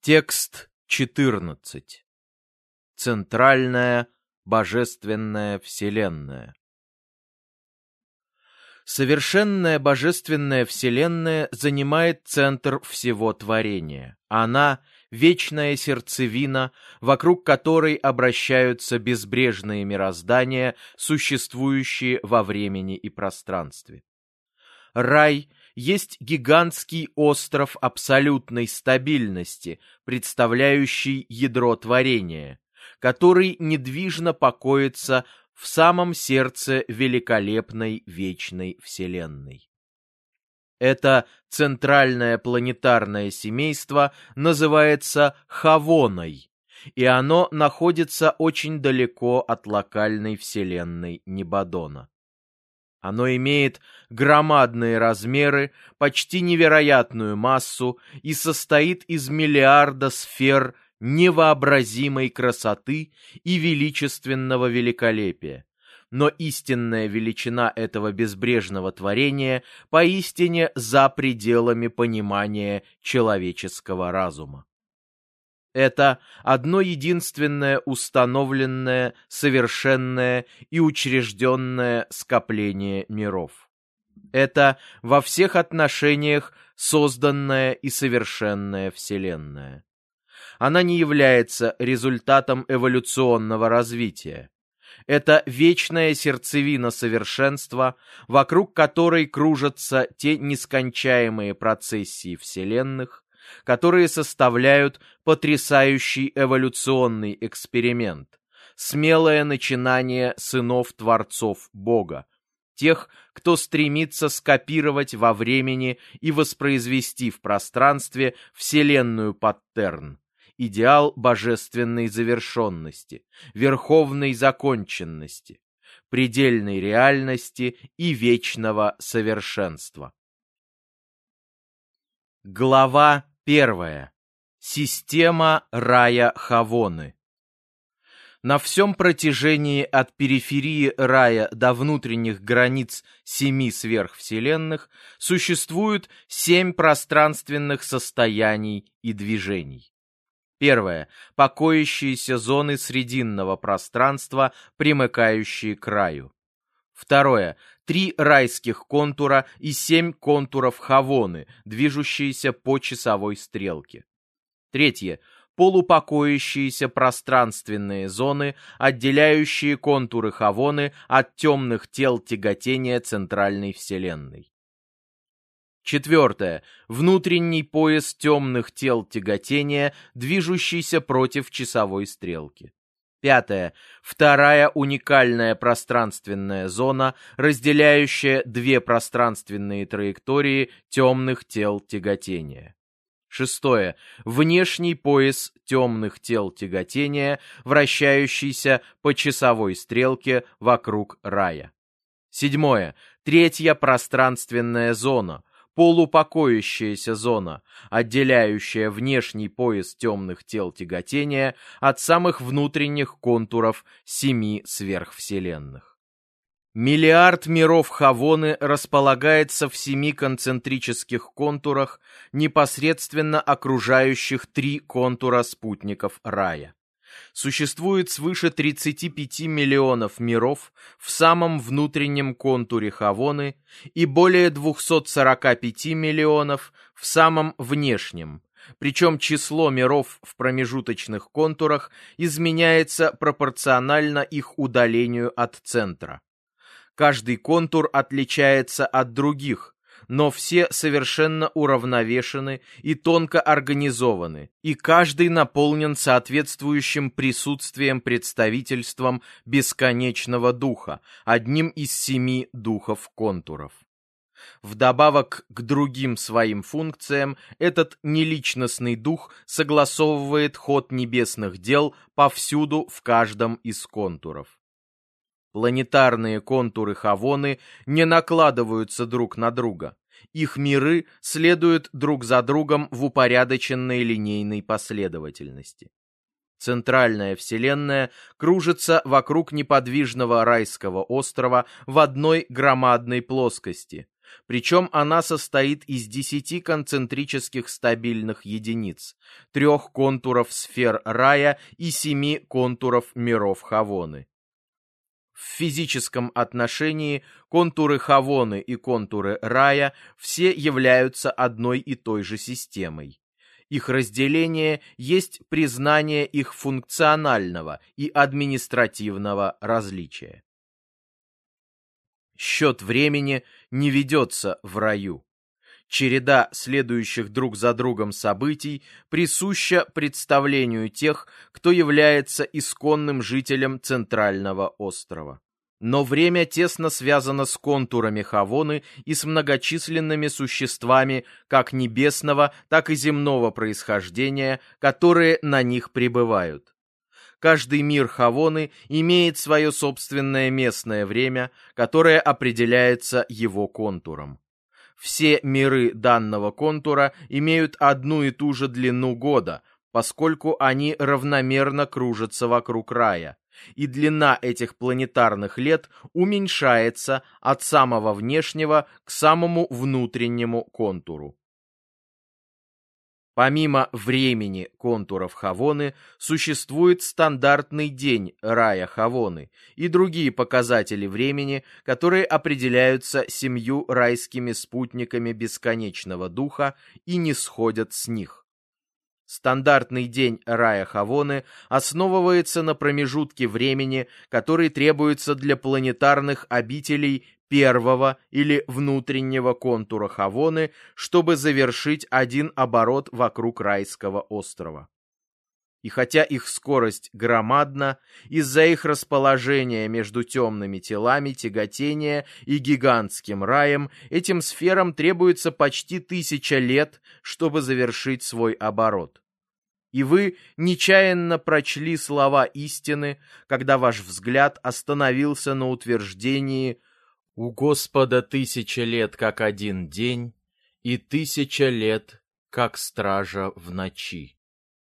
Текст 14. Центральная божественная вселенная. Совершенная божественная вселенная занимает центр всего творения. Она — вечная сердцевина, вокруг которой обращаются безбрежные мироздания, существующие во времени и пространстве. Рай есть гигантский остров абсолютной стабильности, представляющий ядро творения, который недвижно покоится в самом сердце великолепной вечной Вселенной. Это центральное планетарное семейство называется Хавоной, и оно находится очень далеко от локальной Вселенной Небодона. Оно имеет громадные размеры, почти невероятную массу и состоит из миллиарда сфер невообразимой красоты и величественного великолепия. Но истинная величина этого безбрежного творения поистине за пределами понимания человеческого разума. Это одно единственное установленное, совершенное и учрежденное скопление миров. Это во всех отношениях созданная и совершенная Вселенная. Она не является результатом эволюционного развития. Это вечная сердцевина совершенства, вокруг которой кружатся те нескончаемые процессии вселенных, которые составляют потрясающий эволюционный эксперимент, смелое начинание сынов-творцов Бога, тех, кто стремится скопировать во времени и воспроизвести в пространстве вселенную паттерн, идеал божественной завершенности, верховной законченности, предельной реальности и вечного совершенства. Глава 1. Система рая Хавоны. На всем протяжении от периферии рая до внутренних границ 7 сверхвселенных существует 7 пространственных состояний и движений. Первое. Покоящиеся зоны срединного пространства, примыкающие к раю. Второе. 3 райских контура и 7 контуров Хавоны, движущиеся по часовой стрелке. Третье. Полупокоящиеся пространственные зоны, отделяющие контуры Хавоны от темных тел тяготения центральной вселенной. Четвертое. Внутренний пояс темных тел тяготения, движущийся против часовой стрелки. Пятое. Вторая уникальная пространственная зона, разделяющая 2 пространственные траектории темных тел тяготения. Шестое. Внешний пояс темных тел тяготения, вращающийся по часовой стрелке вокруг рая. Седьмое. Третья пространственная зона, полупокоящаяся зона, отделяющая внешний пояс темных тел тяготения от самых внутренних контуров 7 сверхвселенных. Миллиард миров Хавоны располагается в 7 концентрических контурах, непосредственно окружающих 3 контура спутников рая. Существует свыше 35 миллионов миров в самом внутреннем контуре Хавоны и более 245 миллионов в самом внешнем, причем число миров в промежуточных контурах изменяется пропорционально их удалению от центра. Каждый контур отличается от других, но все совершенно уравновешены и тонко организованы, и каждый наполнен соответствующим присутствием представительством бесконечного духа, одним из 7 духов контуров. Вдобавок к другим своим функциям, этот неличностный дух согласовывает ход небесных дел повсюду в каждом из контуров. Планетарные контуры Хавоны не накладываются друг на друга. Их миры следуют друг за другом в упорядоченной линейной последовательности. Центральная вселенная кружится вокруг неподвижного райского острова в одной громадной плоскости, Причем она состоит из 10 концентрических стабильных единиц, 3 контуров сфер рая и 7 контуров миров Хавоны. В физическом отношении контуры Хавоны и контуры рая все являются одной и той же системой. Их разделение есть признание их функционального и административного различия. Счет времени не ведется в раю. Череда следующих друг за другом событий присуща представлению тех, кто является исконным жителем Центрального острова. Но время тесно связано с контурами Хавоны и с многочисленными существами как небесного, так и земного происхождения, которые на них пребывают. Каждый мир Хавоны имеет свое собственное местное время, которое определяется его контуром. Все миры данного контура имеют одну и ту же длину года, поскольку они равномерно кружатся вокруг рая, и длина этих планетарных лет уменьшается от самого внешнего к самому внутреннему контуру. Помимо времени контуров Хавоны, существует стандартный день рая Хавоны и другие показатели времени, которые определяются 7 райскими спутниками бесконечного духа и не сходят с них. Стандартный день рая Хавоны основывается на промежутке времени, который требуется для планетарных обителей первого или внутреннего контура Хавоны, чтобы завершить один оборот вокруг райского острова. И хотя их скорость громадна, из-за их расположения между темными телами тяготения и гигантским раем, этим сферам требуется почти 1000 лет, чтобы завершить свой оборот. И вы нечаянно прочли слова истины, когда ваш взгляд остановился на утверждении «У Господа 1000 лет, как один день, и 1000 лет, как стража в ночи».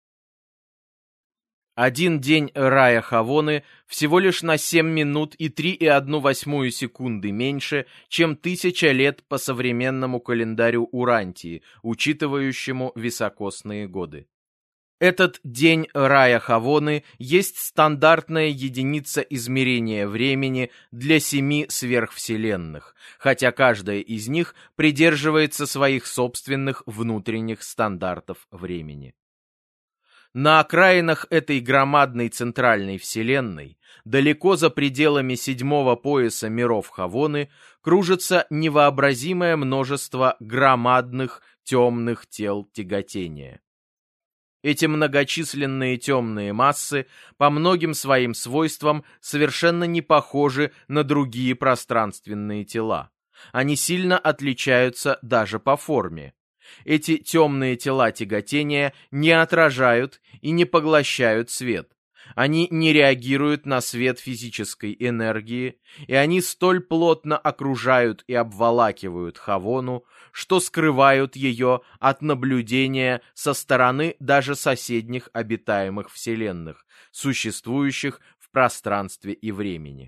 Один день рая Хавоны всего лишь на 7 минут и 3,1 секунды меньше, чем 1000 лет по современному календарю Урантии, учитывающему високосные годы. Этот день рая Хавоны есть стандартная единица измерения времени для 7 сверхвселенных, хотя каждая из них придерживается своих собственных внутренних стандартов времени. На окраинах этой громадной центральной вселенной, далеко за пределами 7-го пояса миров Хавоны, кружится невообразимое множество громадных темных тел тяготения. Эти многочисленные темные массы по многим своим свойствам совершенно не похожи на другие пространственные тела. Они сильно отличаются даже по форме. Эти темные тела тяготения не отражают и не поглощают свет. Они не реагируют на свет физической энергии, и они столь плотно окружают и обволакивают Хавону, что скрывают ее от наблюдения со стороны даже соседних обитаемых вселенных, существующих в пространстве и времени.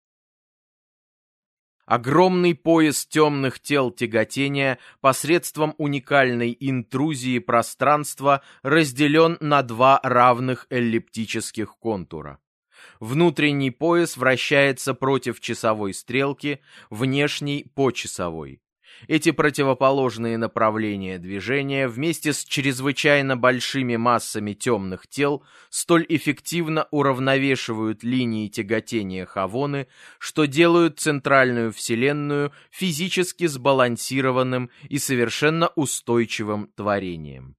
Огромный пояс темных тел тяготения посредством уникальной интрузии пространства разделен на 2 равных эллиптических контура. Внутренний пояс вращается против часовой стрелки, внешний — по часовой. Эти противоположные направления движения вместе с чрезвычайно большими массами темных тел столь эффективно уравновешивают линии тяготения Хавоны, что делают центральную вселенную физически сбалансированным и совершенно устойчивым творением.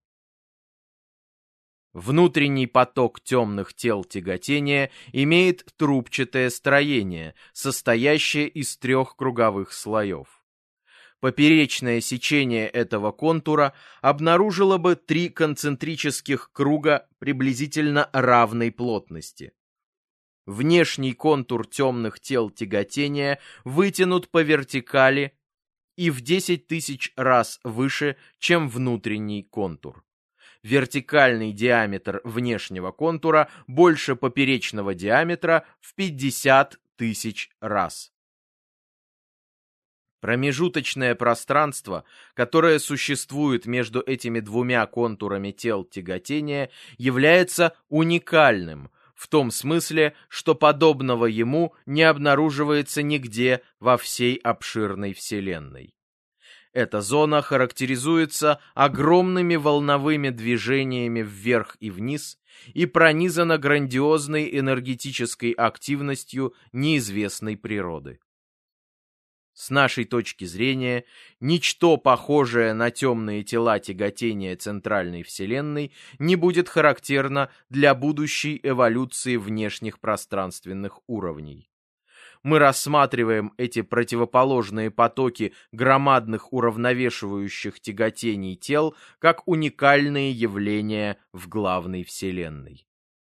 Внутренний поток темных тел тяготения имеет трубчатое строение, состоящее из 3 круговых слоев. Поперечное сечение этого контура обнаружило бы 3 концентрических круга приблизительно равной плотности. Внешний контур темных тел тяготения вытянут по вертикали и в 10 000 раз выше, чем внутренний контур. Вертикальный диаметр внешнего контура больше поперечного диаметра в 50 000 раз. Промежуточное пространство, которое существует между этими двумя контурами тел тяготения, является уникальным, в том смысле, что подобного ему не обнаруживается нигде во всей обширной Вселенной. Эта зона характеризуется огромными волновыми движениями вверх и вниз и пронизана грандиозной энергетической активностью неизвестной природы. С нашей точки зрения, ничто похожее на темные тела тяготения центральной Вселенной не будет характерно для будущей эволюции внешних пространственных уровней. Мы рассматриваем эти противоположные потоки громадных уравновешивающих тяготений тел как уникальные явления в главной Вселенной.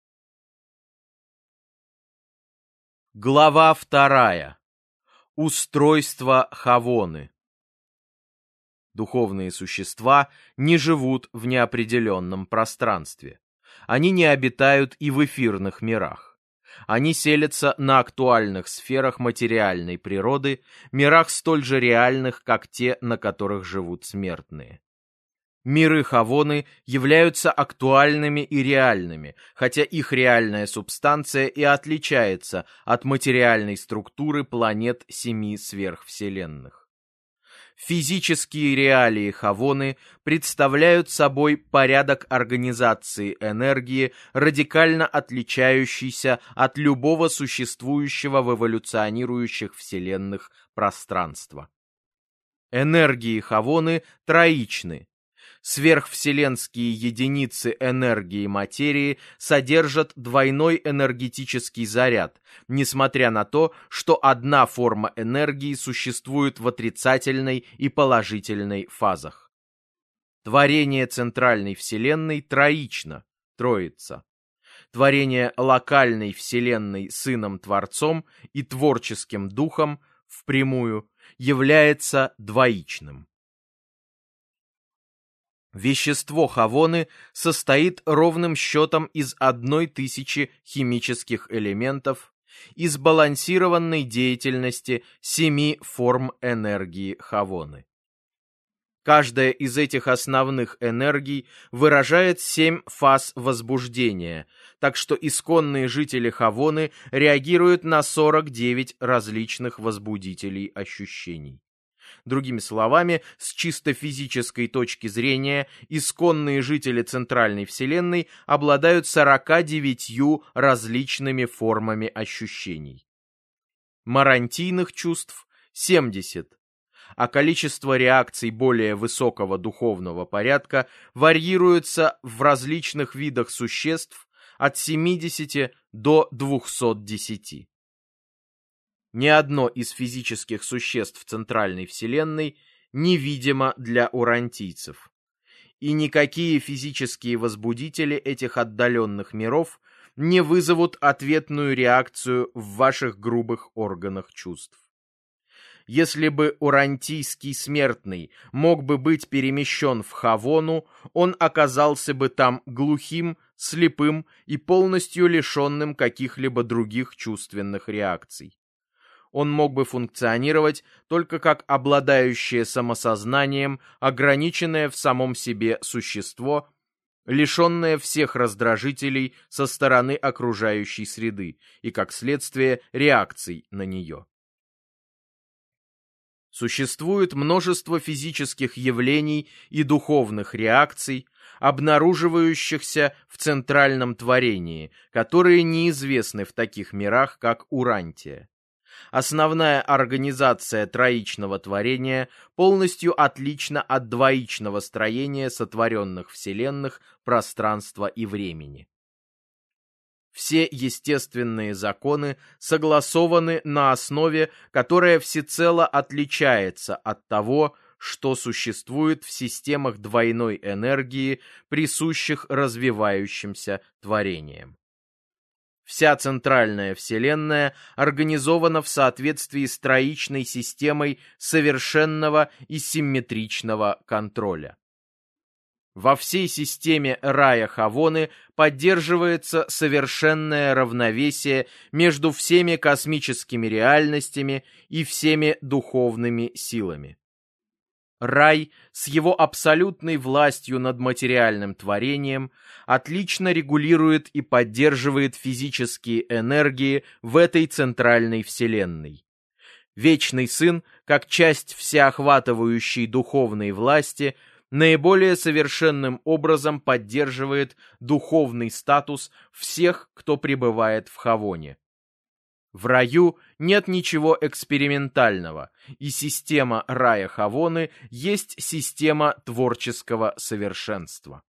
Глава 2. Устройство Хавоны. Духовные существа не живут в неопределенном пространстве. Они не обитают и в эфирных мирах. Они селятся на актуальных сферах материальной природы, мирах столь же реальных, как те, на которых живут смертные. Миры Хавоны являются актуальными и реальными, хотя их реальная субстанция и отличается от материальной структуры планет 7 сверхвселенных. Физические реалии Хавоны представляют собой порядок организации энергии, радикально отличающийся от любого существующего в эволюционирующих вселенных пространства. Энергии Хавоны троичны. Сверхвселенские единицы энергии материи содержат двойной энергетический заряд, несмотря на то, что одна форма энергии существует в отрицательной и положительной фазах. Творение центральной Вселенной троично, троица. Творение локальной Вселенной Сыном-Творцом и творческим Духом впрямую является двоичным. Вещество Хавоны состоит ровным счетом из 1000 химических элементов и сбалансированной деятельности 7 форм энергии Хавоны. Каждая из этих основных энергий выражает 7 фаз возбуждения, так что исконные жители Хавоны реагируют на 49 различных возбудителей ощущений. Другими словами, с чисто физической точки зрения, исконные жители Центральной Вселенной обладают 49 различными формами ощущений. Марантийных чувств 70, а количество реакций более высокого духовного порядка варьируется в различных видах существ от 70 до 210. Ни одно из физических существ Центральной Вселенной невидимо для урантийцев. И никакие физические возбудители этих отдаленных миров не вызовут ответную реакцию в ваших грубых органах чувств. Если бы урантийский смертный мог бы быть перемещен в Хавону, он оказался бы там глухим, слепым и полностью лишенным каких-либо других чувственных реакций. Он мог бы функционировать только как обладающее самосознанием, ограниченное в самом себе существо, лишенное всех раздражителей со стороны окружающей среды и, как следствие, реакций на нее. Существует множество физических явлений и духовных реакций, обнаруживающихся в центральном творении, которые неизвестны в таких мирах, как Урантия. Основная организация троичного творения полностью отлична от двоичного строения сотворенных вселенных, пространства и времени. Все естественные законы согласованы на основе, которая всецело отличается от того, что существует в системах двойной энергии, присущих развивающимся творениям. Вся центральная Вселенная организована в соответствии с троичной системой совершенного и симметричного контроля. Во всей системе рая Хавоны поддерживается совершенное равновесие между всеми космическими реальностями и всеми духовными силами. Рай с его абсолютной властью над материальным творением отлично регулирует и поддерживает физические энергии в этой центральной вселенной. Вечный Сын, как часть всеохватывающей духовной власти, наиболее совершенным образом поддерживает духовный статус всех, кто пребывает в Хавоне. В раю нет ничего экспериментального, и система рая Хавоны есть система творческого совершенства.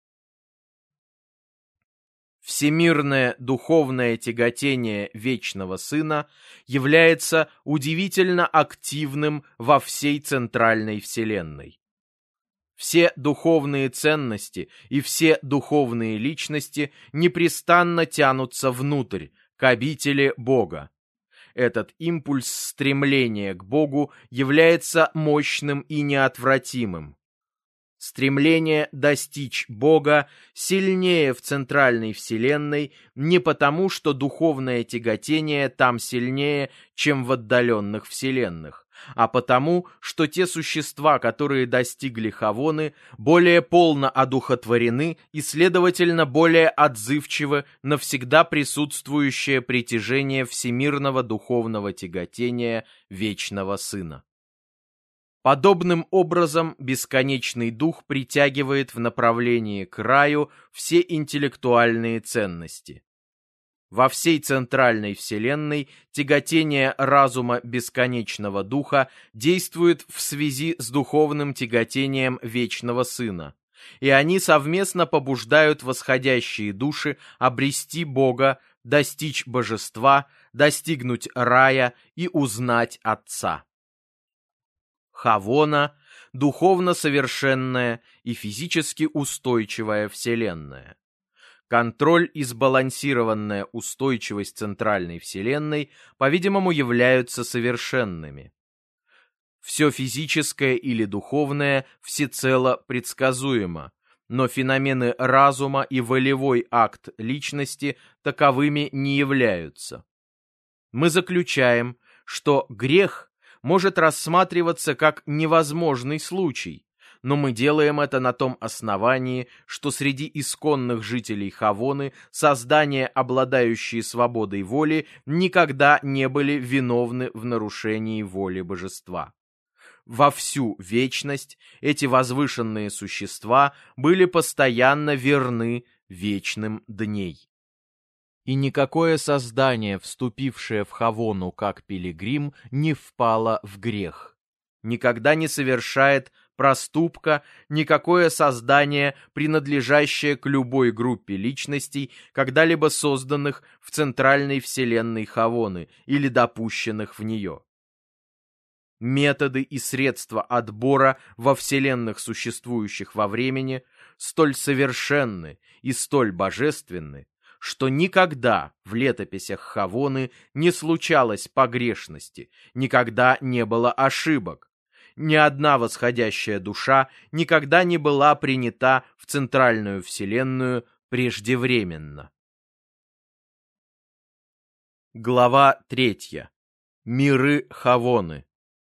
Всемирное духовное тяготение Вечного Сына является удивительно активным во всей центральной вселенной. Все духовные ценности и все духовные личности непрестанно тянутся внутрь, к обители Бога. Этот импульс стремления к Богу является мощным и неотвратимым. Стремление достичь Бога сильнее в центральной вселенной не потому, что духовное тяготение там сильнее, чем в отдаленных вселенных, а потому, что те существа, которые достигли Хавоны, более полно одухотворены и, следовательно, более отзывчивы на всегда присутствующее притяжение всемирного духовного тяготения Вечного Сына. Подобным образом бесконечный дух притягивает в направлении к раю все интеллектуальные ценности. Во всей центральной вселенной тяготение разума бесконечного духа действует в связи с духовным тяготением Вечного Сына, и они совместно побуждают восходящие души обрести Бога, достичь божества, достигнуть рая и узнать Отца. Хавона – духовно совершенная и физически устойчивая вселенная. Контроль и сбалансированная устойчивость центральной вселенной, по-видимому, являются совершенными. Все физическое или духовное всецело предсказуемо, но феномены разума и волевой акт личности таковыми не являются. Мы заключаем, что грех может рассматриваться как невозможный случай, но мы делаем это на том основании, что среди исконных жителей Хавоны создания, обладающие свободой воли, никогда не были виновны в нарушении воли божества. Во всю вечность эти возвышенные существа были постоянно верны вечным дней. И никакое создание, вступившее в Хавону как пилигрим, не впало в грех. Никогда не совершает проступка никакое создание, принадлежащее к любой группе личностей, когда-либо созданных в центральной вселенной Хавоны или допущенных в нее. Методы и средства отбора во вселенных, существующих во времени, столь совершенны и столь божественны, что никогда в летописях Хавоны не случалось погрешности, никогда не было ошибок. Ни одна восходящая душа никогда не была принята в центральную вселенную преждевременно. Глава 3. Миры Хавоны.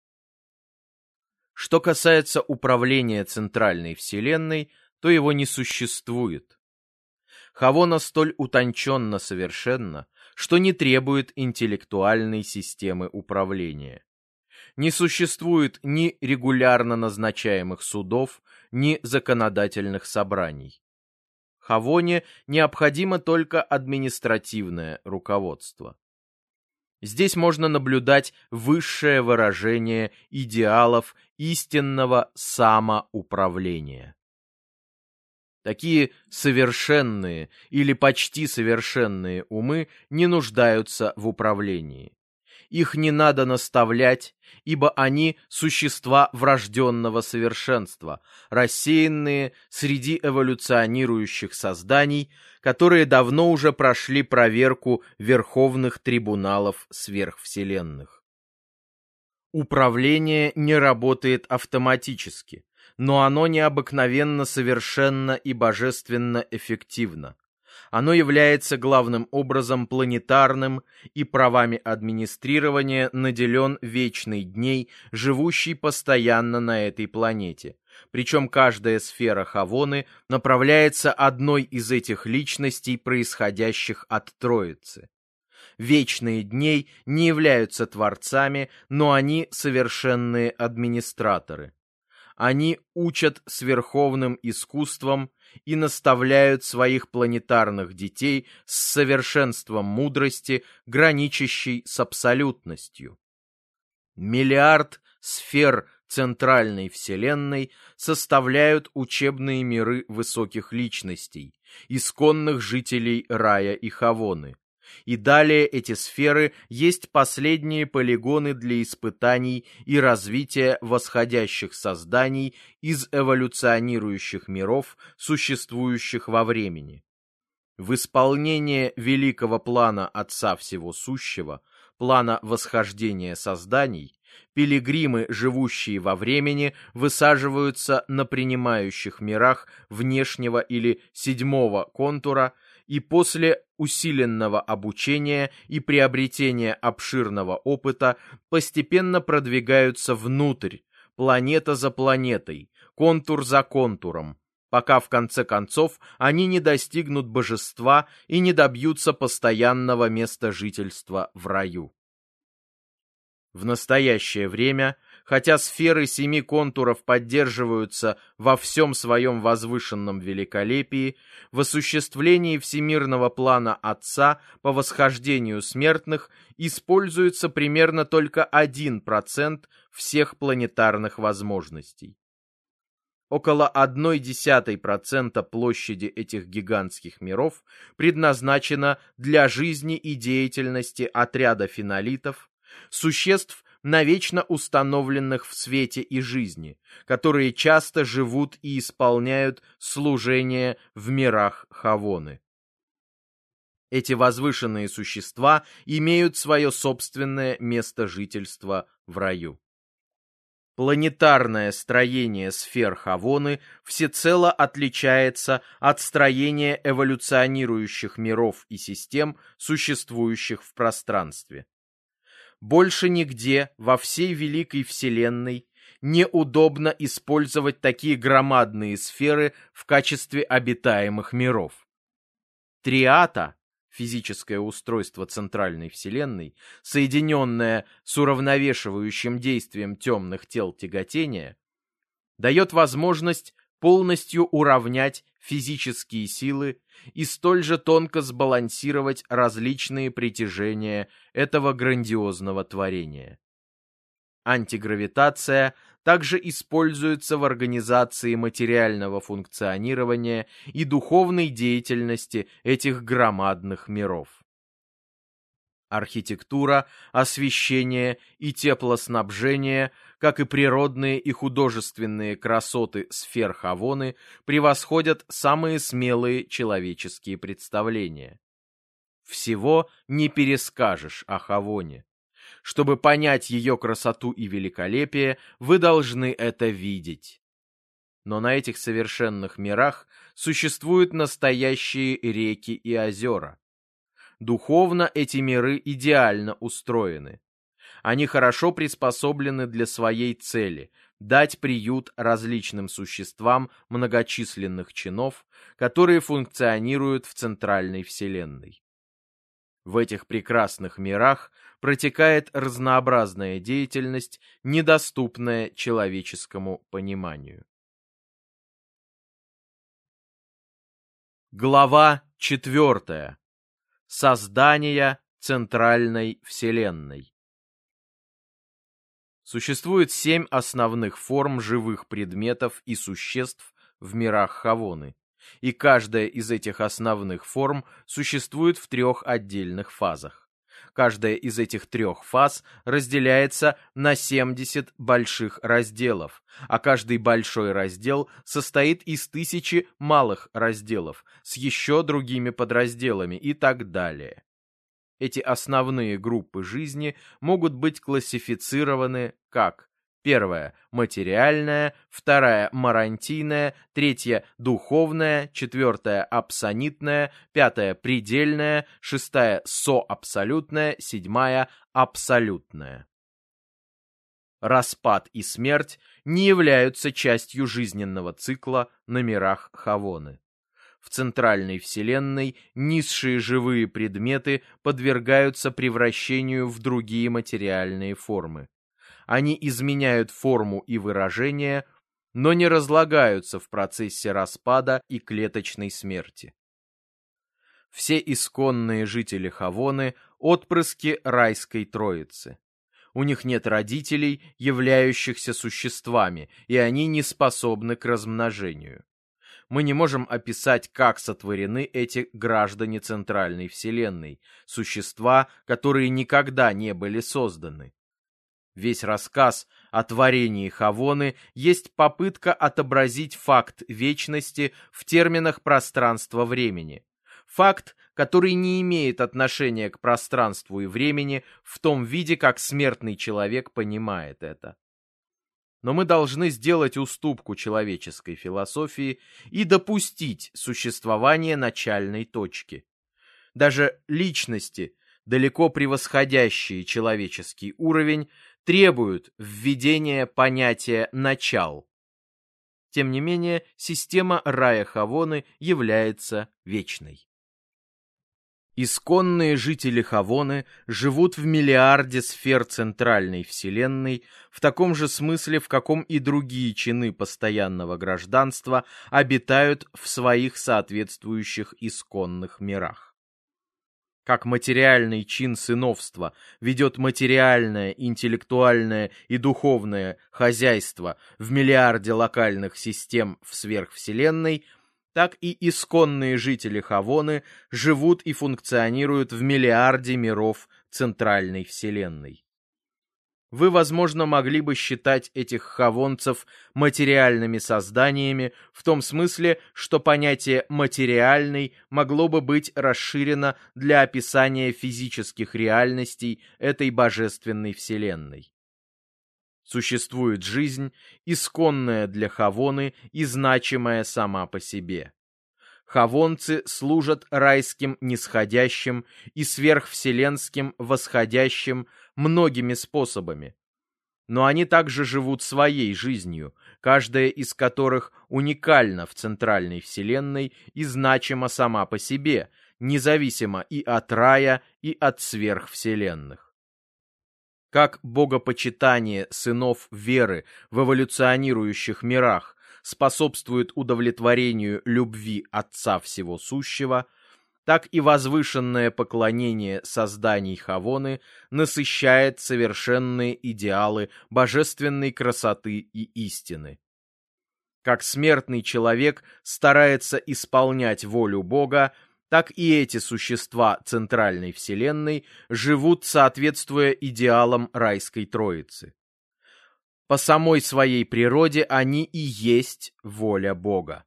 Что касается управления центральной вселенной, то его не существует. Хавона столь утонченно совершенна, что не требует интеллектуальной системы управления. Не существует ни регулярно назначаемых судов, ни законодательных собраний. Хавоне необходимо только административное руководство. Здесь можно наблюдать высшее выражение идеалов истинного самоуправления. Такие совершенные или почти совершенные умы не нуждаются в управлении. Их не надо наставлять, ибо они существа врожденного совершенства, рассеянные среди эволюционирующих созданий, которые давно уже прошли проверку верховных трибуналов сверхвселенных. Управление не работает автоматически, но оно необыкновенно совершенно и божественно эффективно. Оно является главным образом планетарным и правами администрирования наделен вечный дней, живущий постоянно на этой планете. Причем каждая сфера Хавоны направляется одной из этих личностей, происходящих от Троицы. Вечные дней не являются творцами, но они совершенные администраторы. Они учат с верховным искусством и наставляют своих планетарных детей с совершенством мудрости, граничащей с абсолютностью. Миллиард сфер центральной Вселенной составляют учебные миры высоких личностей, исконных жителей рая и Хавоны. И далее эти сферы есть последние полигоны для испытаний и развития восходящих созданий из эволюционирующих миров, существующих во времени. В исполнение великого плана Отца Всего Сущего, плана восхождения созданий, пилигримы, живущие во времени, высаживаются на принимающих мирах внешнего или седьмого контура, и после усиленного обучения и приобретения обширного опыта постепенно продвигаются внутрь, планета за планетой, контур за контуром, пока в конце концов они не достигнут божества и не добьются постоянного места жительства в раю. В настоящее время, хотя сферы семи контуров поддерживаются во всем своем возвышенном великолепии, в осуществлении всемирного плана Отца по восхождению смертных используется примерно только 1% всех планетарных возможностей. Около 0,1% площади этих гигантских миров предназначено для жизни и деятельности отряда фенолитов, существ, навечно установленных в свете и жизни, которые часто живут и исполняют служение в мирах Хавоны. Эти возвышенные существа имеют свое собственное место жительства в раю. Планетарное строение сфер Хавоны всецело отличается от строения эволюционирующих миров и систем, существующих в пространстве. Больше нигде во всей великой Вселенной неудобно использовать такие громадные сферы в качестве обитаемых миров. Триата, физическое устройство центральной Вселенной, соединенное с уравновешивающим действием темных тел тяготения, дает возможность полностью уравнять физические силы и столь же тонко сбалансировать различные притяжения этого грандиозного творения. Антигравитация также используется в организации материального функционирования и духовной деятельности этих громадных миров. Архитектура, освещение и теплоснабжение, как и природные и художественные красоты сфер Хавоны, превосходят самые смелые человеческие представления. Всего не перескажешь о Хавоне. Чтобы понять ее красоту и великолепие, вы должны это видеть. Но на этих совершенных мирах существуют настоящие реки и озера. Духовно эти миры идеально устроены. Они хорошо приспособлены для своей цели – дать приют различным существам многочисленных чинов, которые функционируют в центральной Вселенной. В этих прекрасных мирах протекает разнообразная деятельность, недоступная человеческому пониманию. Глава 4. Создание центральной Вселенной. Существует 7 основных форм живых предметов и существ в мирах Хавоны, и каждая из этих основных форм существует в 3 отдельных фазах. Каждая из этих 3 фаз разделяется на 70 больших разделов, а каждый большой раздел состоит из 1000 малых разделов с еще другими подразделами и так далее. Эти основные группы жизни могут быть классифицированы как Первая – материальная, вторая – марантийная, третья – духовная, четвертая – апсонитная, пятая – предельная, шестая – соабсолютная, седьмая – абсолютная. Распад и смерть не являются частью жизненного цикла на мирах Хавоны. В центральной вселенной низшие живые предметы подвергаются превращению в другие материальные формы. Они изменяют форму и выражение, но не разлагаются в процессе распада и клеточной смерти. Все исконные жители Хавоны – отпрыски райской троицы. У них нет родителей, являющихся существами, и они не способны к размножению. Мы не можем описать, как сотворены эти граждане Центральной Вселенной, существа, которые никогда не были созданы. Весь рассказ о творении Хавоны есть попытка отобразить факт вечности в терминах пространства-времени. Факт, который не имеет отношения к пространству и времени в том виде, как смертный человек понимает это. Но мы должны сделать уступку человеческой философии и допустить существование начальной точки. Даже личности, далеко превосходящие человеческий уровень, требуют введения понятия «начал». Тем не менее, система рая Хавоны является вечной. Исконные жители Хавоны живут в миллиарде сфер Центральной Вселенной в таком же смысле, в каком и другие чины постоянного гражданства обитают в своих соответствующих исконных мирах. Как материальный чин сыновства ведет материальное, интеллектуальное и духовное хозяйство в миллиарде локальных систем в сверхвселенной, так и исконные жители Хавоны живут и функционируют в миллиарде миров Центральной Вселенной. Вы, возможно, могли бы считать этих хавонцев материальными созданиями в том смысле, что понятие «материальный» могло бы быть расширено для описания физических реальностей этой божественной вселенной. Существует жизнь, исконная для Хавоны и значимая сама по себе. Хавонцы служат райским нисходящим и сверхвселенским восходящим многими способами. Но они также живут своей жизнью, каждая из которых уникальна в Центральной Вселенной и значима сама по себе, независимо и от рая, и от сверхвселенных. Как богопочитание сынов веры в эволюционирующих мирах способствует удовлетворению любви Отца Всего Сущего, так и возвышенное поклонение созданий Хавоны насыщает совершенные идеалы божественной красоты и истины. Как смертный человек старается исполнять волю Бога, так и эти существа Центральной Вселенной живут, соответствуя идеалам райской Троицы. По самой своей природе они и есть воля Бога.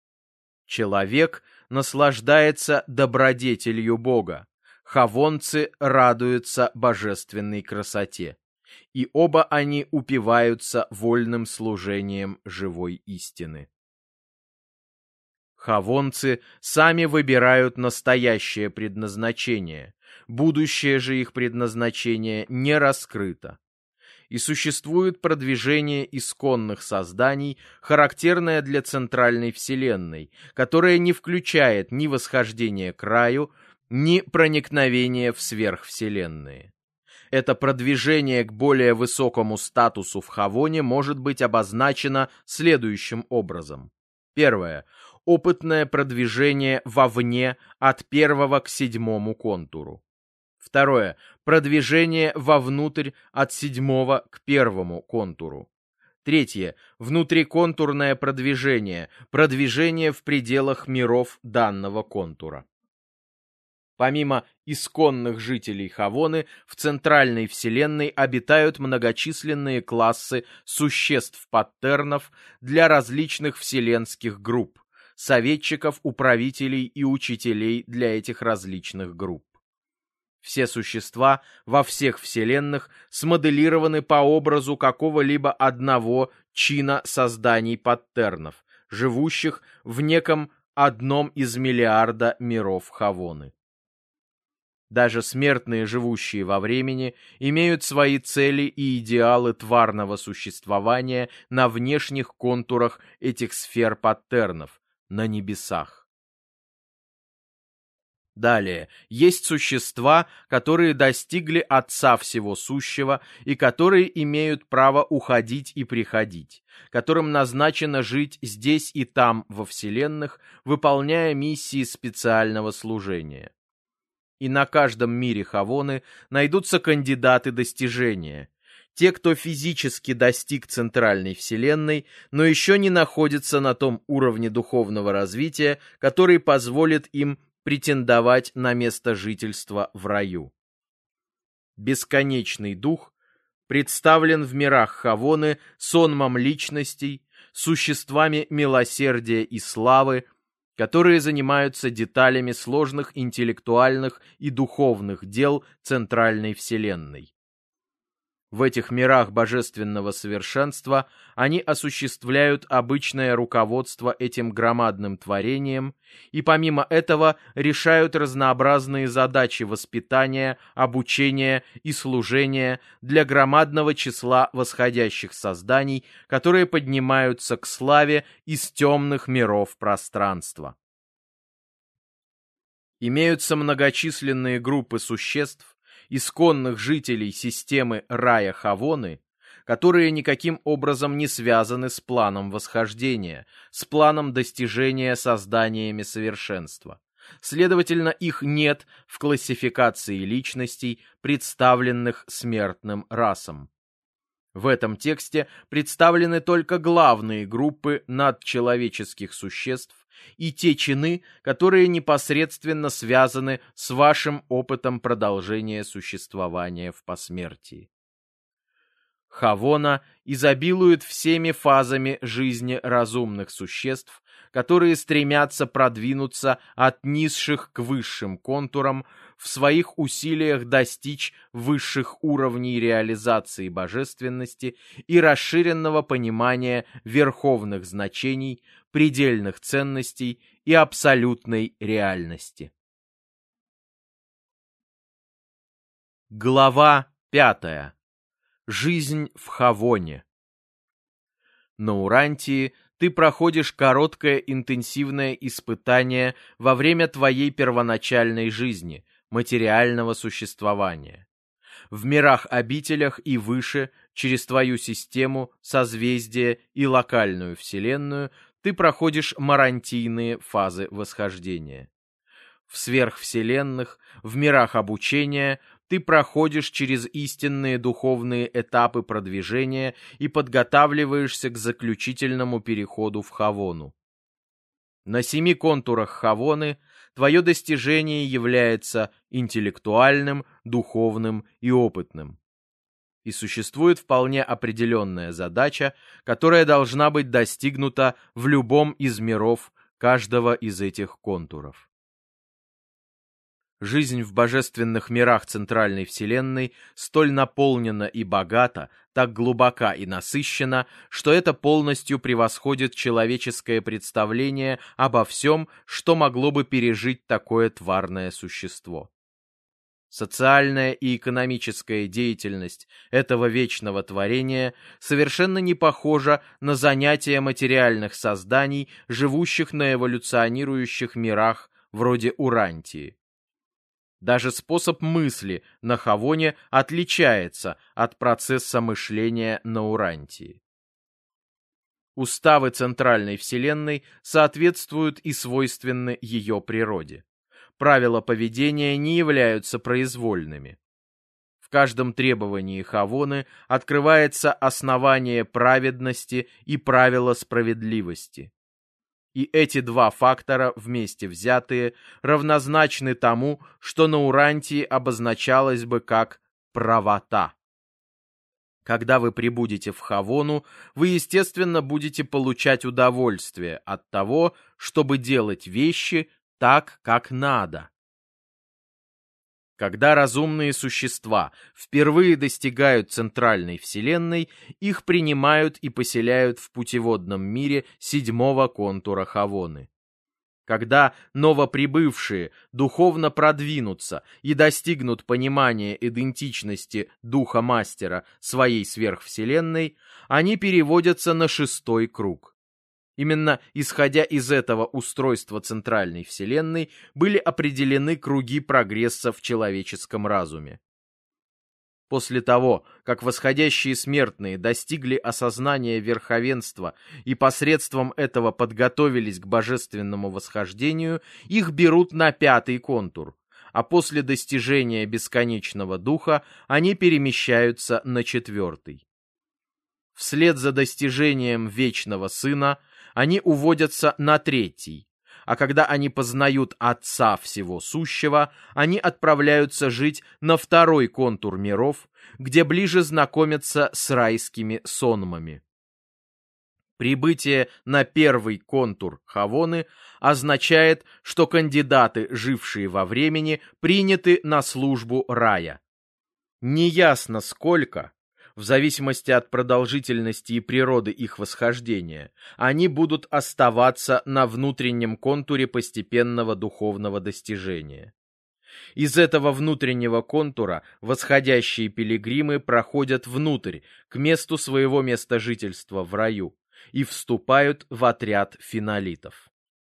Человек наслаждается добродетелью Бога, хавонцы радуются божественной красоте, и оба они упиваются вольным служением живой истины. Хавонцы сами выбирают настоящее предназначение, будущее же их предназначение не раскрыто. И существует продвижение исконных созданий, характерное для Центральной Вселенной, которое не включает ни восхождение к раю, ни проникновение в сверхвселенные. Это продвижение к более высокому статусу в Хавоне может быть обозначено следующим образом. Первое. Опытное продвижение вовне от 1 к 7 контуру. Второе. Продвижение вовнутрь от 7 к 1 контуру. Третье. Внутриконтурное продвижение, продвижение в пределах миров данного контура. Помимо исконных жителей Хавоны, в Центральной Вселенной обитают многочисленные классы существ-паттернов для различных вселенских групп, советчиков, управителей и учителей для этих различных групп. Все существа во всех вселенных смоделированы по образу какого-либо одного чина созданий паттернов, живущих в неком одном из миллиарда миров Хавоны. Даже смертные, живущие во времени, имеют свои цели и идеалы тварного существования на внешних контурах этих сфер паттернов, на небесах. Далее, есть существа, которые достигли Отца Всего Сущего и которые имеют право уходить и приходить, которым назначено жить здесь и там во вселенных, выполняя миссии специального служения. И на каждом мире Хавоны найдутся кандидаты достижения. Те, кто физически достиг центральной вселенной, но еще не находятся на том уровне духовного развития, который позволит им претендовать на место жительства в раю. Бесконечный дух представлен в мирах Хавоны сонмом личностей, существами милосердия и славы, которые занимаются деталями сложных интеллектуальных и духовных дел центральной вселенной. В этих мирах божественного совершенства они осуществляют обычное руководство этим громадным творением и помимо этого решают разнообразные задачи воспитания, обучения и служения для громадного числа восходящих созданий, которые поднимаются к славе из темных миров пространства. Имеются многочисленные группы существ, исконных жителей системы рая Хавоны, которые никаким образом не связаны с планом восхождения, с планом достижения созданиями совершенства. Следовательно, их нет в классификации личностей, представленных смертным расам. В этом тексте представлены только главные группы надчеловеческих существ и те чины, которые непосредственно связаны с вашим опытом продолжения существования в посмертии. Хавона изобилует всеми фазами жизни разумных существ, которые стремятся продвинуться от низших к высшим контурам в своих усилиях достичь высших уровней реализации божественности и расширенного понимания верховных значений, предельных ценностей и абсолютной реальности. Глава 5. Жизнь в Хавоне. На Урантии ты проходишь короткое интенсивное испытание во время твоей первоначальной жизни, материального существования. В мирах-обителях и выше, через твою систему, созвездие и локальную вселенную, ты проходишь марантийные фазы восхождения. В сверхвселенных, в мирах обучения ты проходишь через истинные духовные этапы продвижения и подготавливаешься к заключительному переходу в Хавону. На 7 контурах Хавоны твое достижение является интеллектуальным, духовным и опытным. И существует вполне определенная задача, которая должна быть достигнута в любом из миров каждого из этих контуров. Жизнь в божественных мирах Центральной Вселенной столь наполнена и богата, так глубока и насыщена, что это полностью превосходит человеческое представление обо всем, что могло бы пережить такое тварное существо. Социальная и экономическая деятельность этого вечного творения совершенно не похожа на занятия материальных созданий, живущих на эволюционирующих мирах вроде Урантии. Даже способ мысли на Хавоне отличается от процесса мышления на Урантии. Уставы Центральной Вселенной соответствуют и свойственны ее природе. Правила поведения не являются произвольными. В каждом требовании Хавоны открывается основание праведности и правило справедливости. И эти два фактора, вместе взятые, равнозначны тому, что на Урантии обозначалось бы как правота. Когда вы прибудете в Хавону, вы, естественно, будете получать удовольствие от того, чтобы делать вещи так, как надо. Когда разумные существа впервые достигают центральной Вселенной, их принимают и поселяют в путеводном мире седьмого контура Хавоны. Когда новоприбывшие духовно продвинутся и достигнут понимания идентичности Духа Мастера своей сверхвселенной, они переводятся на шестой круг. Именно исходя из этого устройства центральной Вселенной были определены круги прогресса в человеческом разуме. После того, как восходящие смертные достигли осознания верховенства и посредством этого подготовились к божественному восхождению, их берут на пятый контур, а после достижения бесконечного духа они перемещаются на четвертый. Вслед за достижением вечного сына они уводятся на третий, а когда они познают Отца Всего Сущего, они отправляются жить на второй контур миров, где ближе знакомятся с райскими сонмами. Прибытие на первый контур Хавоны означает, что кандидаты, жившие во времени, приняты на службу рая. Неясно сколько, в зависимости от продолжительности и природы их восхождения, они будут оставаться на внутреннем контуре постепенного духовного достижения. Из этого внутреннего контура восходящие пилигримы проходят внутрь, к месту своего места жительства в раю, и вступают в отряд финалитов.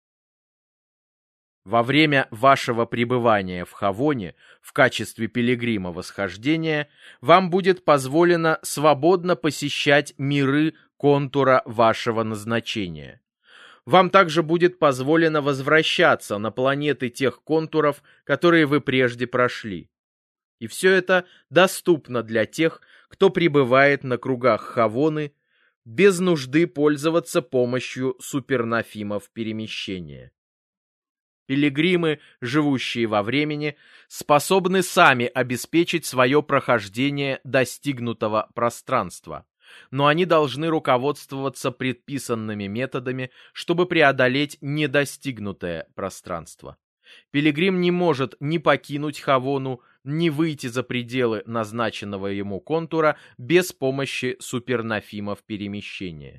Во время вашего пребывания в Хавоне в качестве пилигрима восхождения вам будет позволено свободно посещать миры контура вашего назначения. Вам также будет позволено возвращаться на планеты тех контуров, которые вы прежде прошли. И все это доступно для тех, кто пребывает на кругах Хавоны, без нужды пользоваться помощью супернафимов перемещения. Пилигримы, живущие во времени, способны сами обеспечить свое прохождение достигнутого пространства, но они должны руководствоваться предписанными методами, чтобы преодолеть недостигнутое пространство. Пилигрим не может ни покинуть Хавону, ни выйти за пределы назначенного ему контура без помощи супернафимов перемещения.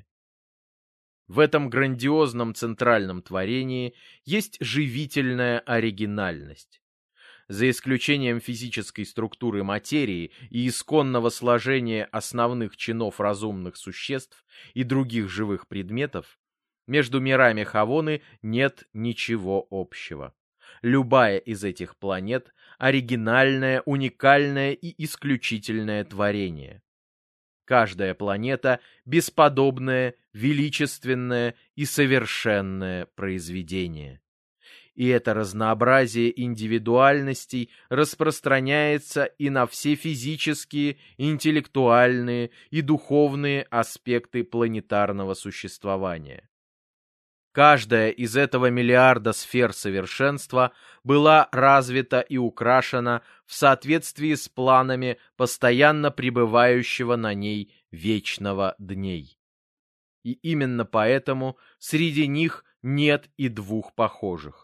В этом грандиозном центральном творении есть живительная оригинальность. За исключением физической структуры материи и исконного сложения основных чинов разумных существ и других живых предметов, между мирами Хавоны нет ничего общего. Любая из этих планет – оригинальное, уникальное и исключительное творение. Каждая планета – бесподобное, величественное и совершенное произведение. И это разнообразие индивидуальностей распространяется и на все физические, интеллектуальные и духовные аспекты планетарного существования. Каждая из этого миллиарда сфер совершенства была развита и украшена в соответствии с планами постоянно пребывающего на ней вечного дней. И именно поэтому среди них нет и двух похожих.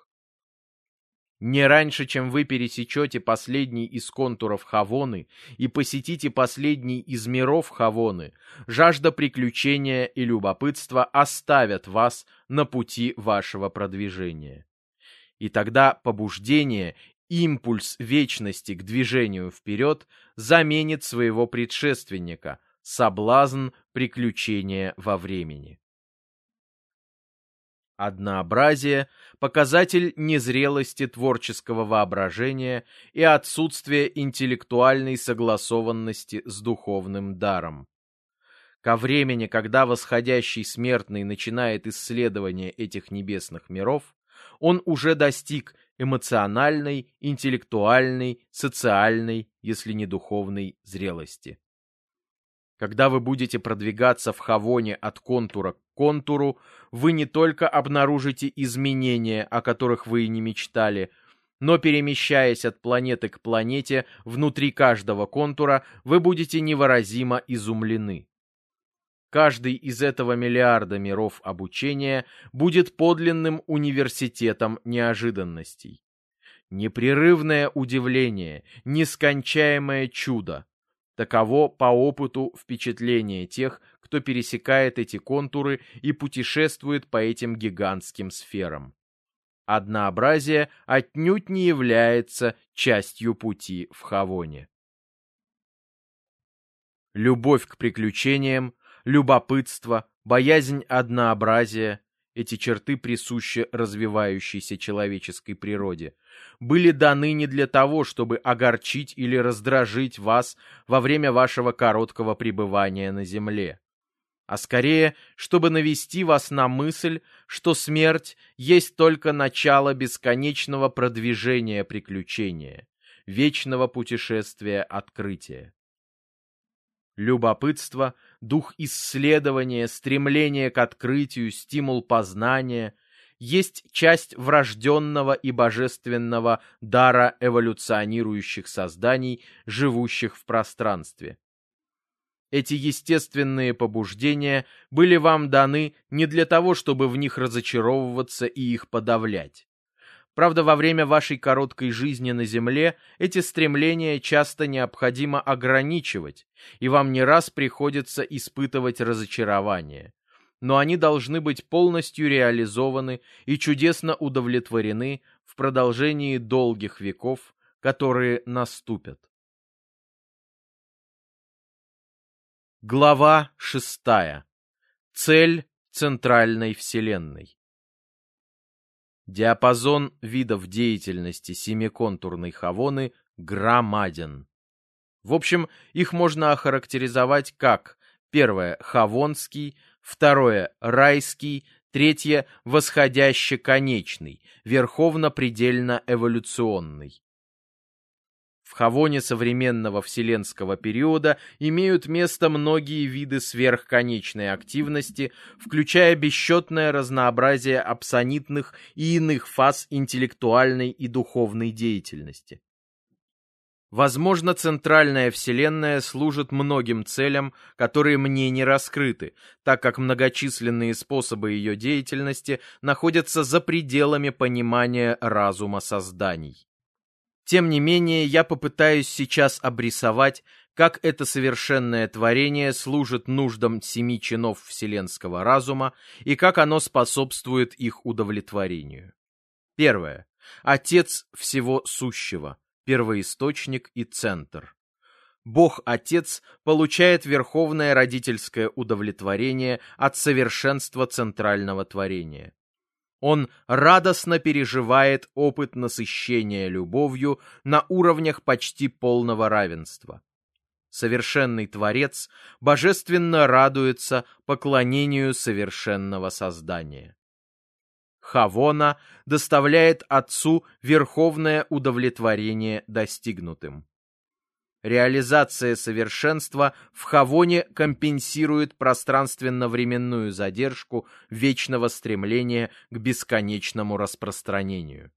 Не раньше, чем вы пересечете последний из контуров Хавоны и посетите последний из миров Хавоны, жажда приключения и любопытства оставят вас на пути вашего продвижения. И тогда побуждение, импульс вечности к движению вперед заменит своего предшественника, соблазн приключения во времени. Однообразие – показатель незрелости творческого воображения и отсутствия интеллектуальной согласованности с духовным даром. Ко времени, когда восходящий смертный начинает исследование этих небесных миров, он уже достиг эмоциональной, интеллектуальной, социальной, если не духовной зрелости. Когда вы будете продвигаться в Хавоне от контура к контуру, вы не только обнаружите изменения, о которых вы и не мечтали, но, перемещаясь от планеты к планете, внутри каждого контура, вы будете невыразимо изумлены. Каждый из этого миллиарда миров обучения будет подлинным университетом неожиданностей. Непрерывное удивление, нескончаемое чудо. Таково по опыту впечатление тех, кто пересекает эти контуры и путешествует по этим гигантским сферам. Однообразие отнюдь не является частью пути в Хавоне. Любовь к приключениям, любопытство, боязнь однообразия — эти черты присущи развивающейся человеческой природе, были даны не для того, чтобы огорчить или раздражить вас во время вашего короткого пребывания на земле, а скорее, чтобы навести вас на мысль, что смерть есть только начало бесконечного продвижения приключения, вечного путешествия открытия. Любопытство, дух исследования, стремление к открытию, стимул познания есть часть врожденного и божественного дара эволюционирующих созданий, живущих в пространстве. Эти естественные побуждения были вам даны не для того, чтобы в них разочаровываться и их подавлять. Правда, во время вашей короткой жизни на Земле эти стремления часто необходимо ограничивать, и вам не раз приходится испытывать разочарование. Но они должны быть полностью реализованы и чудесно удовлетворены в продолжении долгих веков, которые наступят. Глава 6. Цель центральной Вселенной. Диапазон видов деятельности семиконтурной Хавоны громаден. В общем, их можно охарактеризовать как: первое — хавонский, второе — райский, третье — восходяще-конечный, верховно-предельно-эволюционный. В Хавоне современного вселенского периода имеют место многие виды сверхконечной активности, включая бесчетное разнообразие апсонитных и иных фаз интеллектуальной и духовной деятельности. Возможно, центральная Вселенная служит многим целям, которые мне не раскрыты, так как многочисленные способы ее деятельности находятся за пределами понимания разума созданий. Тем не менее, я попытаюсь сейчас обрисовать, как это совершенное творение служит нуждам 7 чинов вселенского разума и как оно способствует их удовлетворению. Первое. Отец всего сущего, первоисточник и центр. Бог-Отец получает верховное родительское удовлетворение от совершенства центрального творения. Он радостно переживает опыт насыщения любовью на уровнях почти полного равенства. Совершенный Творец божественно радуется поклонению совершенного создания. Хавона доставляет Отцу верховное удовлетворение достигнутым. Реализация совершенства в Хавоне компенсирует пространственно-временную задержку вечного стремления к бесконечному распространению.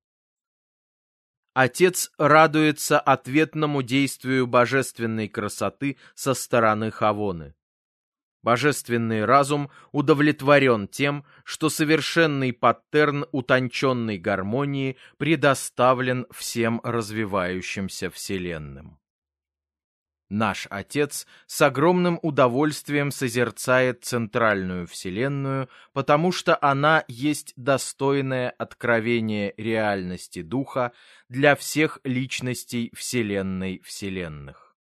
Отец радуется ответному действию божественной красоты со стороны Хавоны. Божественный разум удовлетворен тем, что совершенный паттерн утонченной гармонии предоставлен всем развивающимся вселенным. Наш Отец с огромным удовольствием созерцает центральную Вселенную, потому что она есть достойное откровение реальности Духа для всех личностей Вселенной вселенных.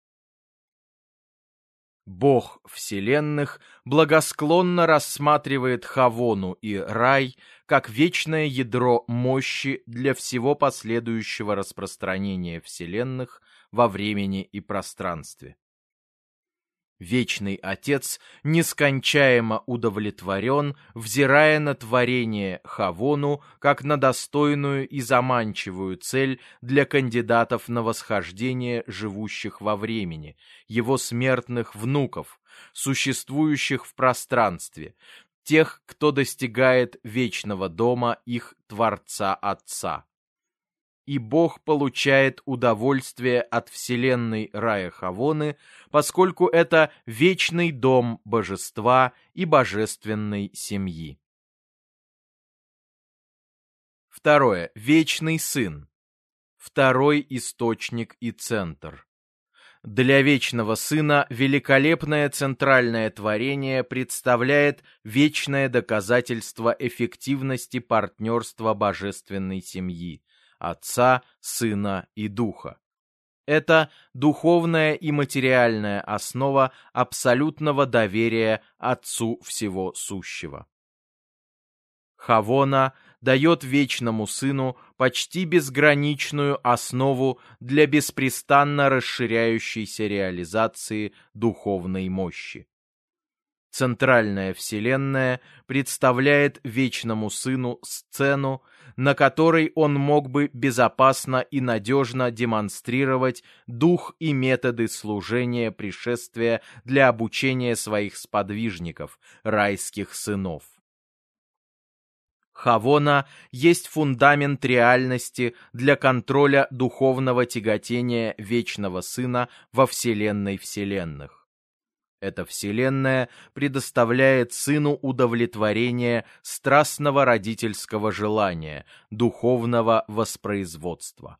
Бог вселенных благосклонно рассматривает Хавону и рай как вечное ядро мощи для всего последующего распространения вселенных во времени и пространстве. Вечный Отец нескончаемо удовлетворен, взирая на творение Хавону как на достойную и заманчивую цель для кандидатов на восхождение живущих во времени, его смертных внуков, существующих в пространстве, тех, кто достигает вечного дома их Творца-Отца. И Бог получает удовольствие от вселенной рая Хавоны, поскольку это вечный дом божества и божественной семьи. Второе. Вечный Сын. второй источник и центр. Для Вечного Сына великолепное центральное творение представляет вечное доказательство эффективности партнерства божественной семьи – Отца, Сына и Духа. Это духовная и материальная основа абсолютного доверия Отцу Всего Сущего. Хавона дает Вечному Сыну почти безграничную основу для беспрестанно расширяющейся реализации духовной мощи. Центральная Вселенная представляет Вечному Сыну сцену, на которой он мог бы безопасно и надежно демонстрировать дух и методы служения пришествия для обучения своих сподвижников, райских сынов. Хавона есть фундамент реальности для контроля духовного тяготения Вечного Сына во Вселенной вселенных. Эта Вселенная предоставляет Сыну удовлетворение страстного родительского желания, духовного воспроизводства.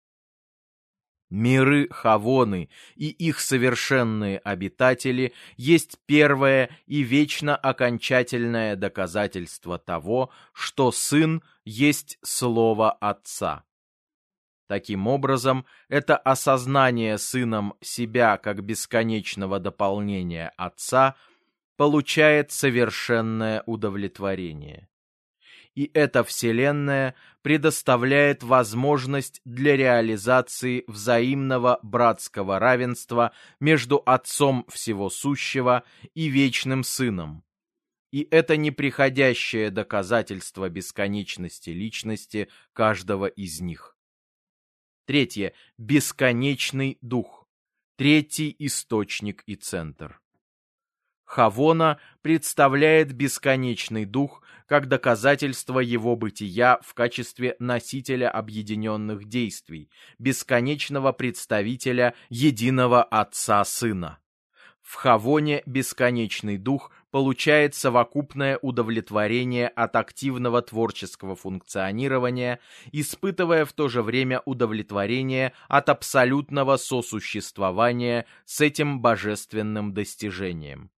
Миры Хавоны и их совершенные обитатели есть первое и вечно окончательное доказательство того, что Сын есть Слово Отца. Таким образом, это осознание Сыном себя как бесконечного дополнения Отца получает совершенное удовлетворение. И эта Вселенная предоставляет возможность для реализации взаимного братского равенства между Отцом Всего Сущего и Вечным Сыном. И это неприходящее доказательство бесконечности личности каждого из них. Третье. Бесконечный Дух. Третий источник и центр. Хавона представляет бесконечный Дух как доказательство его бытия в качестве носителя объединенных действий, бесконечного представителя единого Отца-Сына. В Хавоне бесконечный Дух получает совокупное удовлетворение от активного творческого функционирования, испытывая в то же время удовлетворение от абсолютного сосуществования с этим божественным достижением.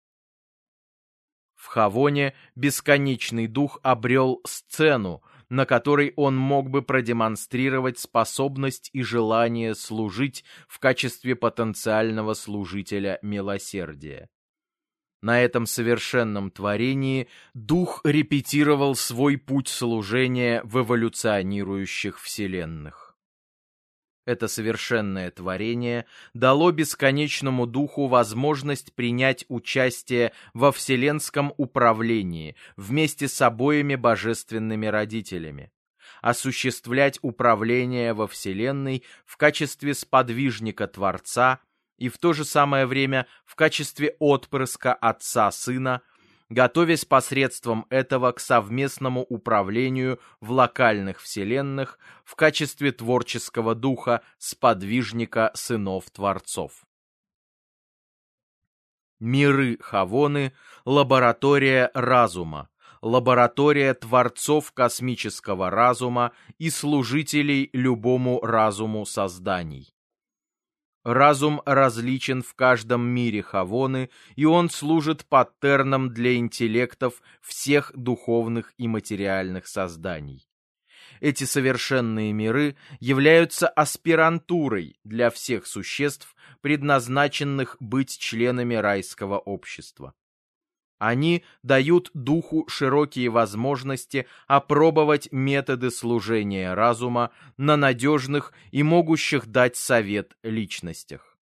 В Хавоне бесконечный Дух обрел сцену, на которой он мог бы продемонстрировать способность и желание служить в качестве потенциального служителя милосердия. На этом совершенном творении Дух репетировал свой путь служения в эволюционирующих вселенных. Это совершенное творение дало бесконечному Духу возможность принять участие во вселенском управлении вместе с обоими божественными родителями, осуществлять управление во Вселенной в качестве сподвижника Творца и в то же самое время в качестве отпрыска Отца-Сына, готовясь посредством этого к совместному управлению в локальных вселенных в качестве творческого духа сподвижника сынов-творцов. Миры Хавоны – лаборатория разума, лаборатория творцов космического разума и служителей любому разуму созданий. Разум различен в каждом мире Хавоны, и он служит паттерном для интеллектов всех духовных и материальных созданий. Эти совершенные миры являются аспирантурой для всех существ, предназначенных быть членами райского общества. Они дают духу широкие возможности опробовать методы служения разума на надежных и могущих дать совет личностях.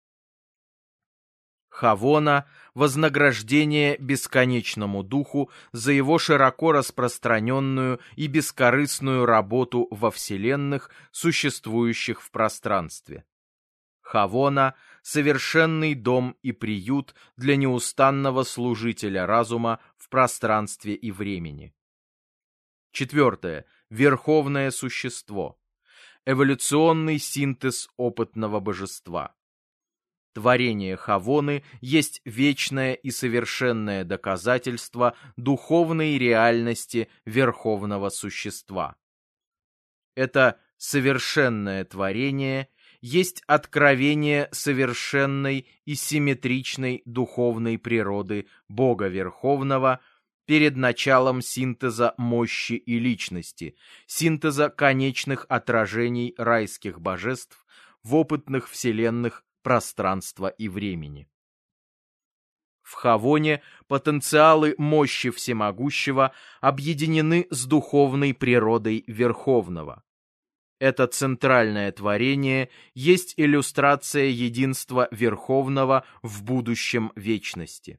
Хавона – вознаграждение бесконечному духу за его широко распространенную и бескорыстную работу во вселенных, существующих в пространстве. Хавона – совершенный дом и приют для неустанного служителя разума в пространстве и времени. Четвертое. Верховное существо. Эволюционный синтез опытного божества. Творение Хавоны есть вечное и совершенное доказательство духовной реальности верховного существа. Это Совершенное творение есть откровение совершенной и симметричной духовной природы Бога Верховного перед началом синтеза мощи и личности, синтеза конечных отражений райских божеств в опытных вселенных пространства и времени. В Хавоне потенциалы мощи Всемогущего объединены с духовной природой Верховного. Это центральное творение есть иллюстрация единства Верховного в будущем вечности.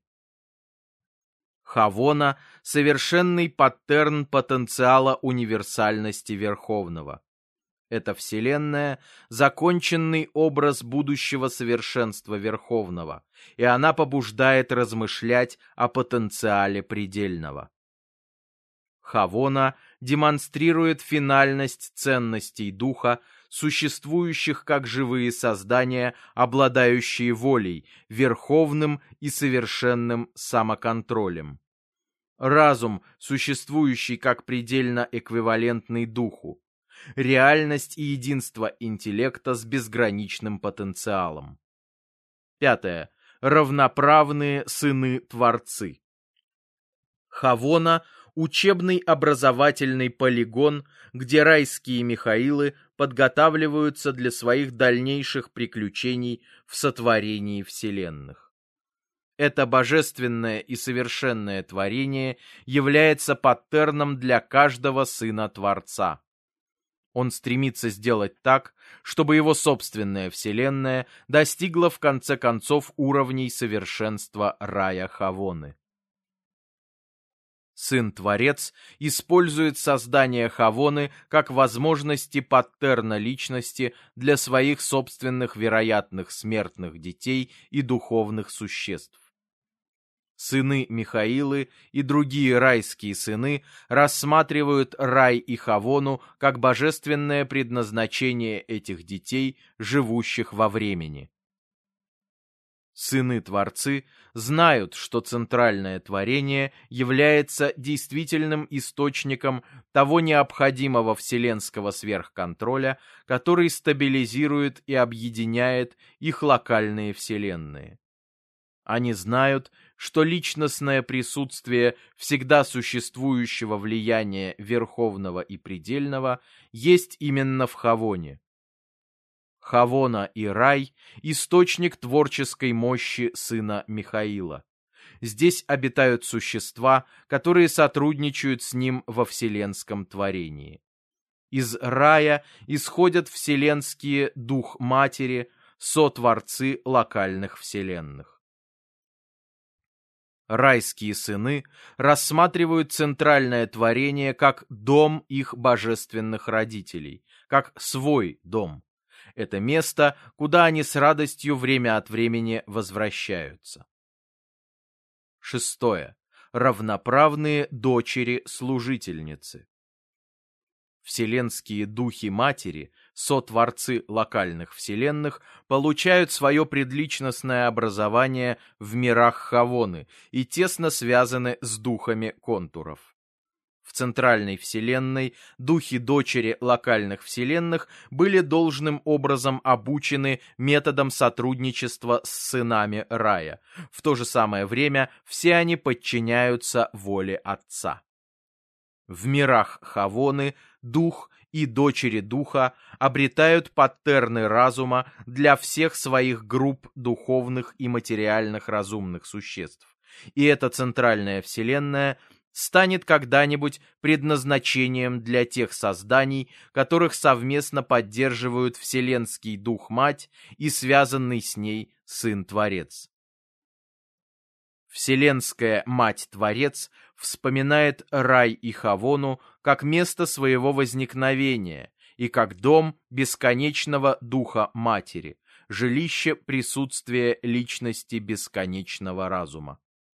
Хавона – совершенный паттерн потенциала универсальности Верховного. Эта Вселенная – законченный образ будущего совершенства Верховного, и она побуждает размышлять о потенциале предельного. Хавона демонстрирует финальность ценностей духа, существующих как живые создания, обладающие волей, верховным и совершенным самоконтролем. Разум, существующий как предельно эквивалентный духу. Реальность и единство интеллекта с безграничным потенциалом. 5. Равноправные сыны-творцы. Хавона – учебный образовательный полигон, где райские Михаилы подготавливаются для своих дальнейших приключений в сотворении вселенных. Это божественное и совершенное творение является паттерном для каждого сына Творца. Он стремится сделать так, чтобы его собственная вселенная достигла в конце концов уровней совершенства рая Хавоны. Сын-творец использует создание Хавоны как возможности паттерна личности для своих собственных вероятных смертных детей и духовных существ. Сыны Михаилы и другие райские сыны рассматривают рай и Хавону как божественное предназначение этих детей, живущих во времени. Сыны-творцы знают, что центральное творение является действительным источником того необходимого вселенского сверхконтроля, который стабилизирует и объединяет их локальные вселенные. Они знают, что личностное присутствие всегда существующего влияния Верховного и Предельного есть именно в Хавоне. Хавона и рай – источник творческой мощи сына Михаила. Здесь обитают существа, которые сотрудничают с ним во вселенском творении. Из рая исходят вселенские дух матери, сотворцы локальных вселенных. Райские сыны рассматривают центральное творение как дом их божественных родителей, как свой дом. Это место, куда они с радостью время от времени возвращаются. 6. Равноправные дочери-служительницы. Вселенские духи-матери, сотворцы локальных вселенных, получают свое предличностное образование в мирах Хавоны и тесно связаны с духами контуров. В центральной вселенной духи-дочери локальных вселенных были должным образом обучены методам сотрудничества с сынами рая. В то же самое время все они подчиняются воле Отца. В мирах Хавоны дух и дочери духа обретают паттерны разума для всех своих групп духовных и материальных разумных существ. И эта центральная вселенная станет когда-нибудь предназначением для тех созданий, которых совместно поддерживают Вселенский Дух-Мать и связанный с ней Сын-Творец. Вселенская Мать-Творец вспоминает рай и Хавону как место своего возникновения и как дом бесконечного Духа Матери, жилище присутствия личности бесконечного разума.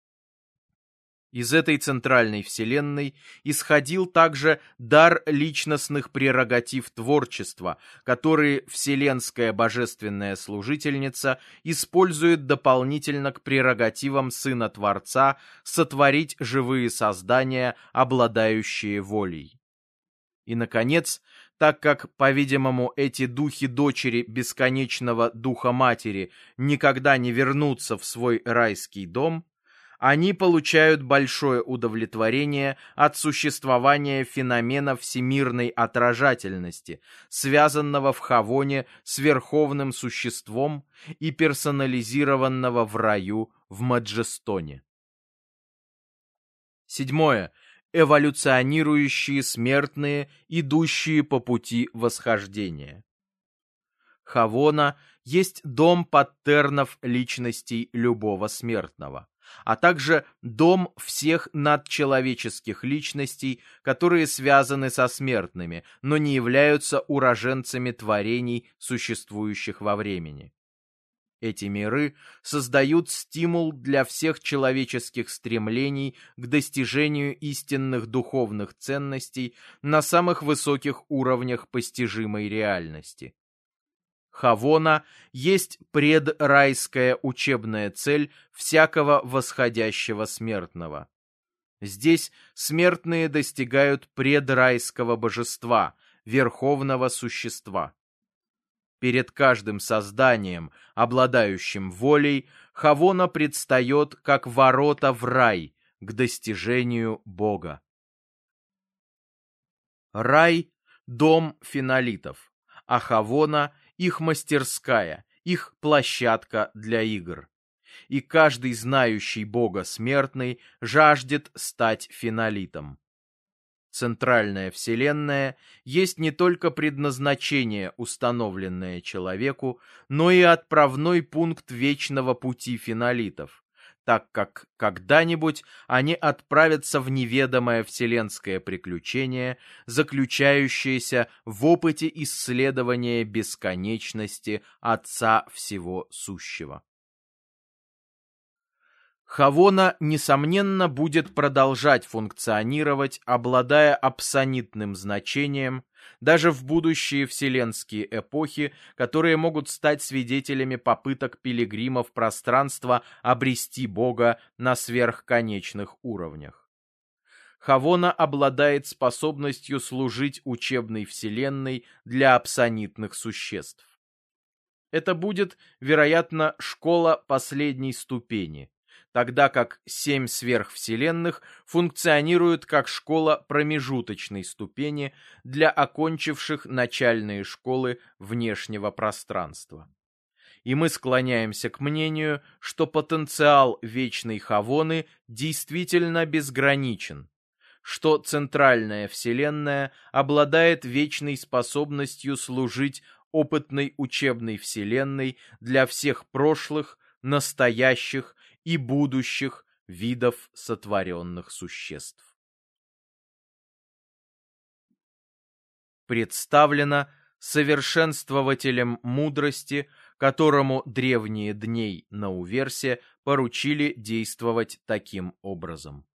Из этой центральной вселенной исходил также дар личностных прерогатив творчества, которые вселенская божественная служительница использует дополнительно к прерогативам Сына Творца сотворить живые создания, обладающие волей. И, наконец, так как, по-видимому, эти духи-дочери бесконечного Духа-Матери никогда не вернутся в свой райский дом, они получают большое удовлетворение от существования феномена всемирной отражательности, связанного в Хавоне с верховным существом и персонализированного в раю в Маджестоне. 7. Эволюционирующие смертные, идущие по пути восхождения. Хавона есть дом паттернов личностей любого смертного, а также дом всех надчеловеческих личностей, которые связаны со смертными, но не являются уроженцами творений, существующих во времени. Эти миры создают стимул для всех человеческих стремлений к достижению истинных духовных ценностей на самых высоких уровнях постижимой реальности. Хавона есть предрайская учебная цель всякого восходящего смертного. Здесь смертные достигают предрайского божества, верховного существа. Перед каждым созданием, обладающим волей, Хавона предстает как ворота в рай, к достижению Бога. Рай – дом фенолитов, а Хавона – их мастерская, их площадка для игр. И каждый знающий Бога смертный жаждет стать фенолитом. Центральная вселенная есть не только предназначение, установленное человеку, но и отправной пункт вечного пути фенолитов, так как когда-нибудь они отправятся в неведомое вселенское приключение, заключающееся в опыте исследования бесконечности Отца Всего Сущего. Хавона, несомненно, будет продолжать функционировать, обладая апсонитным значением, даже в будущие вселенские эпохи, которые могут стать свидетелями попыток пилигримов пространства обрести Бога на сверхконечных уровнях. Хавона обладает способностью служить учебной вселенной для апсонитных существ. Это будет, вероятно, школа последней ступени, тогда как 7 сверхвселенных функционируют как школа промежуточной ступени для окончивших начальные школы внешнего пространства. И мы склоняемся к мнению, что потенциал вечной Хавоны действительно безграничен, что центральная вселенная обладает вечной способностью служить опытной учебной вселенной для всех прошлых, настоящих и будущих видов сотворенных существ. Представлено совершенствователем мудрости, которому древние дней на Уверсе поручили действовать таким образом.